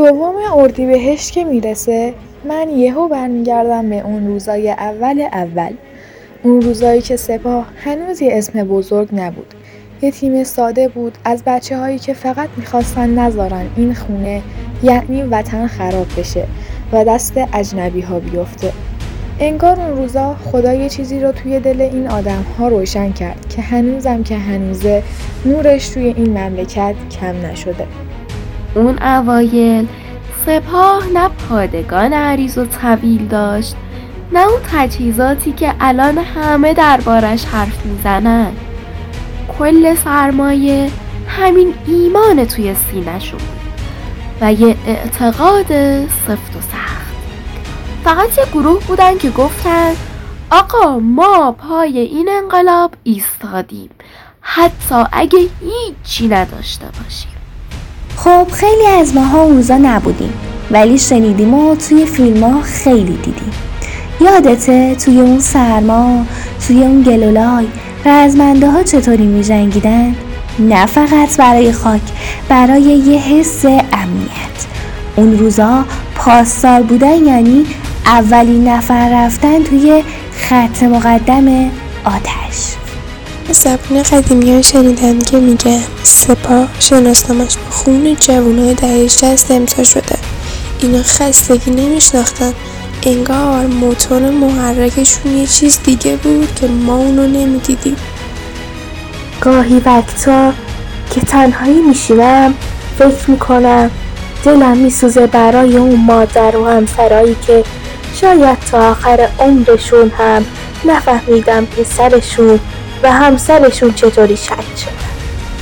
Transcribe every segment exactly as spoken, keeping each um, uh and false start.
دوم اردیبهشت که میرسه من یهو برمیگردم به اون روزای اول اول اون روزایی که سپاه هنوز یه اسم بزرگ نبود، یه تیم ساده بود از بچه هایی که فقط میخواستن نذارن این خونه یعنی وطن خراب بشه و دست اجنبی ها بیفته. انگار اون روزا خدا یه چیزی رو توی دل این آدم ها روشن کرد که هنوزم که هنوزه نورش توی این مملکت کم نشده. اون اوایل سپاه نه پادگان عریض و طویل داشت، نه اون تجهیزاتی که الان همه دربارش حرف میزنن. کل سرمایه همین ایمان توی سینه شد و یه اعتقاد سفت و سخت. فقط یه گروه بودن که گفتن آقا ما پای این انقلاب ایستادیم حتی اگه هیچی نداشته باشیم. خب خیلی از ماها اون روزا نبودیم ولی شنیدیم و توی فیلم ها خیلی دیدیم. یادته توی اون سرما، توی اون گلولای رزمنده ها چطوری می جنگیدن؟ نه فقط برای خاک، برای یه حس امنیت. اون روزا پاسدار بودن یعنی اولین نفر رفتن توی خط مقدم آتش. زبان قدیمی ها شنیدن که میگن سپاه شناسنامش با خون جوانای دهه شصت امضا شده. اینا خستگی نمیشناختن، انگار موتور محرکشون یه چیز دیگه بود که ما اونو نمیدیدیم. گاهی وقتا که تنهایی میشینم فکر میکنم دلم میسوزه برای اون مادر و همسرایی که شاید تا آخر عمرشون هم نفهمیدم پسرشون و همسرشون چطوری شهید شدن.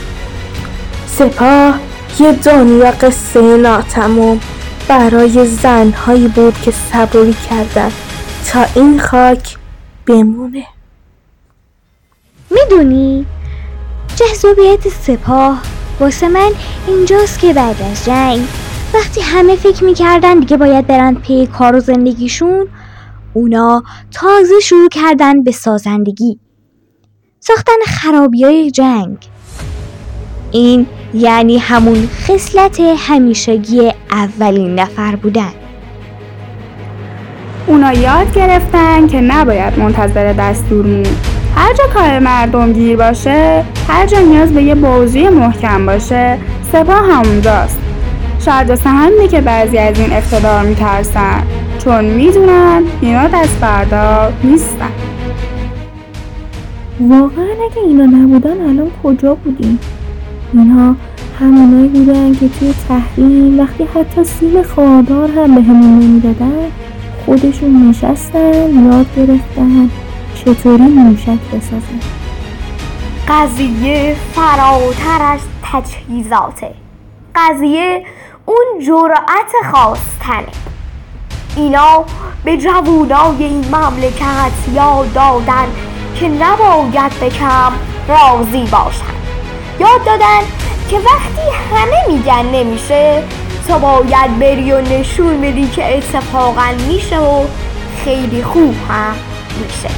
سپاه یه دنیا قصه ناتمام برای زنهایی بود که صبوری کردن تا این خاک بمونه. میدونی جذابیت سپاه واسه من اینجاست که بعد از جنگ وقتی همه فکر میکردن دیگه باید برن پی کار و زندگیشون، اونا تازه شروع کردن به سازندگی، ساختن خرابی‌های جنگ. این یعنی همون خصلت همیشگی اولین نفر بودن. اونا یاد گرفتن که نباید منتظر دستور موند. هر جا کار مردم گیر باشه، هر جا نیاز به یه بازوی محکم باشه، سپاه همونجاست. شاید واسه همینه که بعضی از این اقتدار میترسن، چون میدونن اینا دست بردار نیستن. واقعا اگه اینا نبودن الان کجا بودیم؟ اینا همونایی بودن که توی تحریم وقتی حتی سیم خاردار هم به همون نمیدادن خودشون نشستن یاد گرفتن چطوری موشک بسازن. قضیه فراتر از تجهیزاته، قضیه اون جرأت خواستنه. اینا به جوونای این مملکت یاد دادن که نباید به کم راضی باشن. یاد دادن که وقتی همه میگن نمیشه تو باید بری و نشون بدی که اتفاقا میشه و خیلی خوب هم میشه.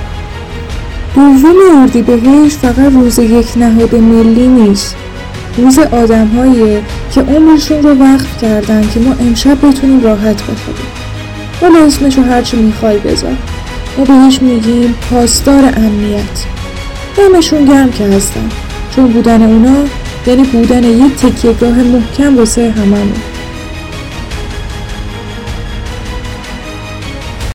دوم اردیبهشت فقط روز یک نهاد ملی نیست، روز آدم‌هاییه که عمرشون رو وقف کردن که ما امشب بتونیم راحت بخوابیم. ولی اسمشو هرچی میخوای بذار، ما بهش میگیم پاسدار امنیت. دمشون گرم که هستن، چون بودن اونا یعنی بودن یه تکیهگاه محکم واسه هممون.